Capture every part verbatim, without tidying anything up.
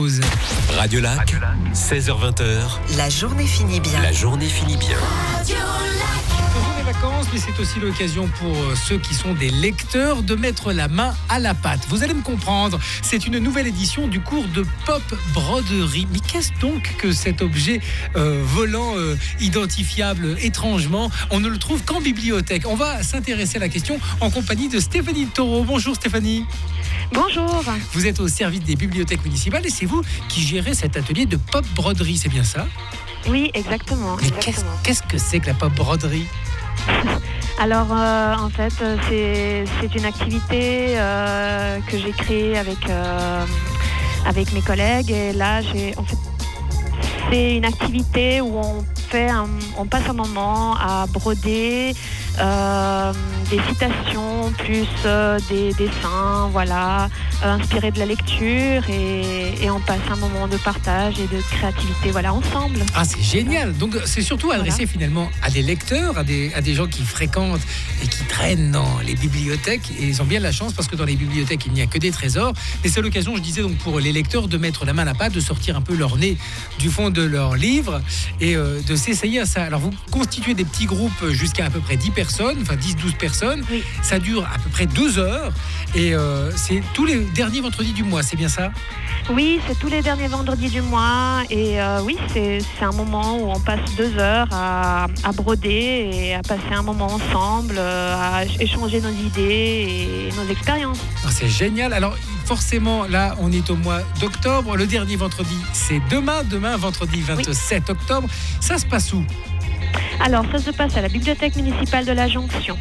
Radio Lac, seize heures vingt. La journée finit bien. La journée finit bien. Ce sont les vacances, mais c'est aussi l'occasion pour ceux qui sont des lecteurs de mettre la main à la pâte. Vous allez me comprendre, c'est une nouvelle édition du cours de pop broderie. Mais qu'est-ce donc que cet objet euh, volant, euh, identifiable étrangement? On ne le trouve qu'en bibliothèque. On va s'intéresser à la question en compagnie de Stéphanie Taureau. Bonjour Stéphanie. Bonjour. Vous êtes au service des bibliothèques municipales et c'est vous qui gérez cet atelier de pop broderie, c'est bien ça? Oui, exactement. Mais qu'est-ce, exactement. qu'est-ce que c'est que la pop broderie? Alors, euh, en fait, c'est, c'est une activité euh, que j'ai créée avec, euh, avec mes collègues. Et là, j'ai, en fait, c'est une activité où on, fait un, on passe un moment à broder euh, des citations, plus euh, des dessins, voilà, euh, inspirés de la lecture. Et, et on passe un moment de partage et de créativité, voilà, ensemble. Ah, c'est génial. Donc, c'est surtout adressé Voilà. finalement à des lecteurs, à des, à des gens qui fréquentent et qui traînent dans les bibliothèques. Et ils ont bien de la chance parce que dans les bibliothèques, il n'y a que des trésors. Et c'est l'occasion, je disais, donc pour les lecteurs de mettre la main à la pâte, de sortir un peu leur nez du fond de leur livre et euh, de s'essayer à ça. Alors, vous constituez des petits groupes jusqu'à à peu près dix personnes, enfin dix douze personnes. Oui. Ça dure à peu près deux heures. Et euh, c'est tous les derniers vendredis du mois, c'est bien ça? Oui, c'est tous les derniers vendredis du mois et euh, oui, c'est, c'est un moment où on passe deux heures à, à broder et à passer un moment ensemble, euh, à échanger nos idées et nos expériences. Ah, c'est génial. Alors forcément, là, on est au mois d'octobre. Le dernier vendredi, c'est demain. Demain, vendredi vingt-sept octobre. Ça se passe où? Alors, ça se passe à la bibliothèque municipale de la Jonction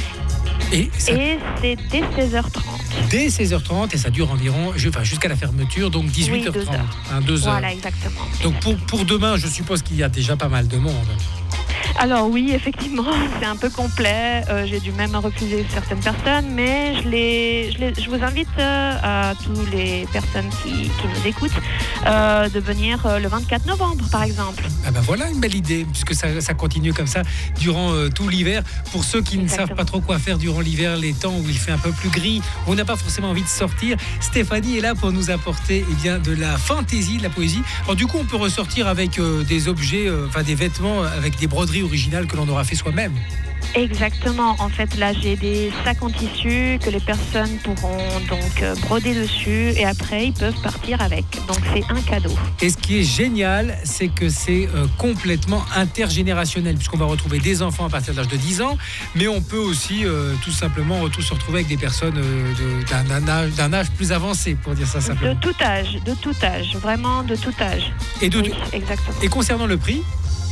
Et ça, et c'est dès seize heures trente. dès seize heures trente et ça dure environ je- enfin, jusqu'à la fermeture, donc dix-huit heures trente. Oui, deux heures. Hein, deux heures. Voilà, exactement. Donc pour, pour demain, je suppose qu'il y a déjà pas mal de monde. Alors oui, effectivement, c'est un peu complet. Euh, j'ai dû même refuser certaines personnes, mais je, les, je, les, je vous invite euh, à toutes les personnes qui, qui nous écoutent euh, de venir euh, le vingt-quatre novembre, par exemple. Ah ben voilà une belle idée, puisque ça, ça continue comme ça durant euh, tout l'hiver. Pour ceux qui ne Exactement. savent pas trop quoi faire durant l'hiver, les temps où il fait un peu plus gris, où on n'a pas forcément envie de sortir, Stéphanie est là pour nous apporter eh bien, de la fantaisie, de la poésie. Alors du coup, on peut ressortir avec euh, des objets, euh, enfin des vêtements avec des broderies originales que l'on aura fait soi-même. Exactement. En fait, là, j'ai des sacs en tissu que les personnes pourront donc euh, broder dessus et après, ils peuvent partir avec. Donc, c'est un cadeau. Et ce qui est génial, c'est que c'est euh, complètement intergénérationnel, puisqu'on va retrouver des enfants à partir de l'âge de dix ans, mais on peut aussi euh, tout simplement tous se retrouver avec des personnes euh, de- d'un, d'un âge, d'un âge plus avancé, pour dire ça De simplement. tout âge, de tout âge, vraiment de tout âge. Et, de- Oui, exactement. et concernant le prix,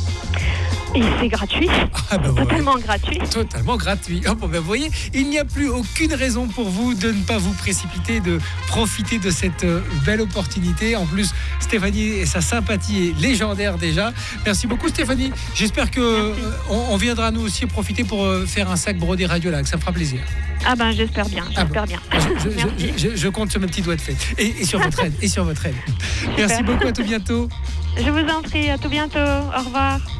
Et c'est gratuit, ah ben voilà. totalement gratuit. Totalement gratuit. Oh, bon, ben, vous voyez, il n'y a plus aucune raison pour vous de ne pas vous précipiter, de profiter de cette euh, belle opportunité. En plus, Stéphanie et sa sympathie est légendaire déjà. Merci beaucoup Stéphanie. J'espère que euh, on, on viendra nous aussi profiter pour euh, faire un sac brodé Radio Lac. Ça me fera plaisir. Ah ben, j'espère bien, Ah j'espère bien. Je, je- Merci. je- je- je compte sur mes petits doigts de fée et, et sur votre aide. Et sur votre aide. Merci beaucoup. À tout bientôt. Je vous en prie, à tout bientôt. Au revoir.